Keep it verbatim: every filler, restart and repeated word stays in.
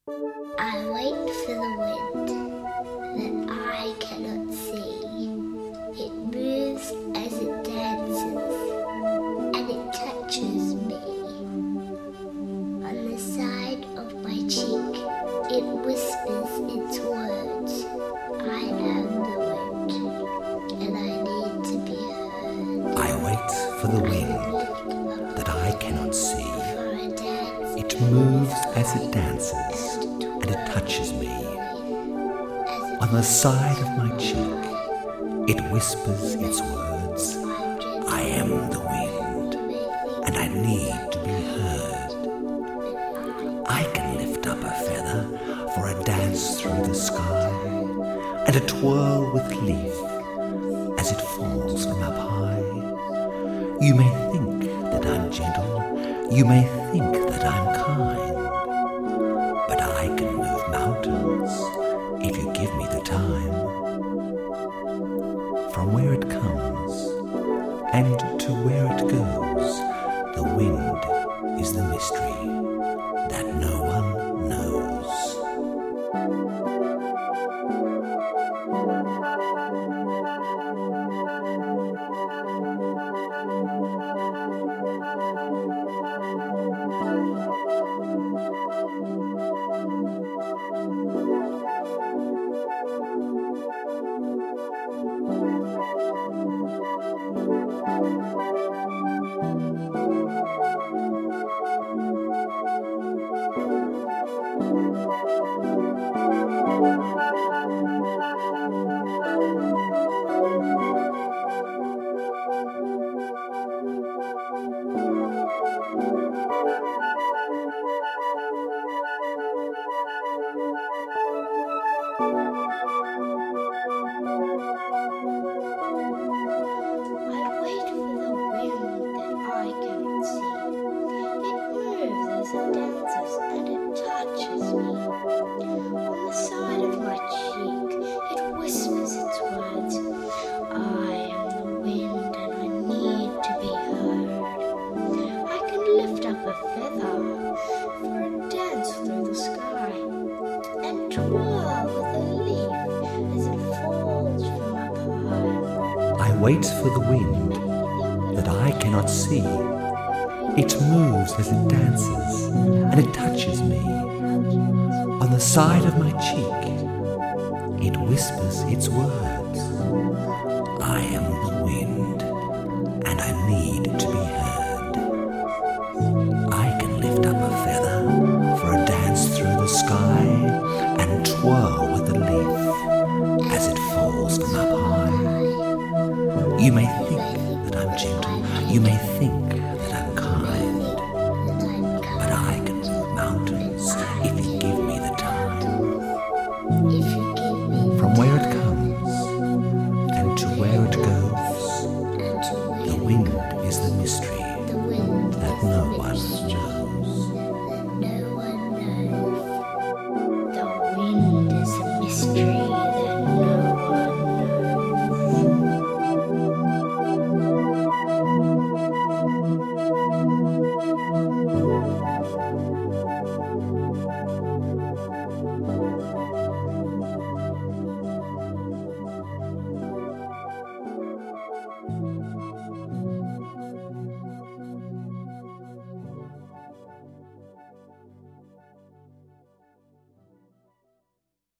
I wait for the wind that I cannot see. It moves as it dances, and it touches me. On the side of my cheek, it whispers its words. I am the wind, and I need to be heard. I wait for the wind that I cannot see. It moves as it dances, and it touches me. On the side of my cheek, it whispers its words. I am the wind, and I need to be heard. I can lift up a feather for a dance through the sky, and a twirl with leaf as it falls from up high. You may think that I'm gentle, you may think that I'm kind, but I can move mountains if you give me the time. From where it comes and to where it goes, the wind is the mystery that no one knows. I wait for the wind that I cannot see. It moves as it dances, and it touches me. On the side of my cheek, it whispers its words. I am the wind, and I need to be heard.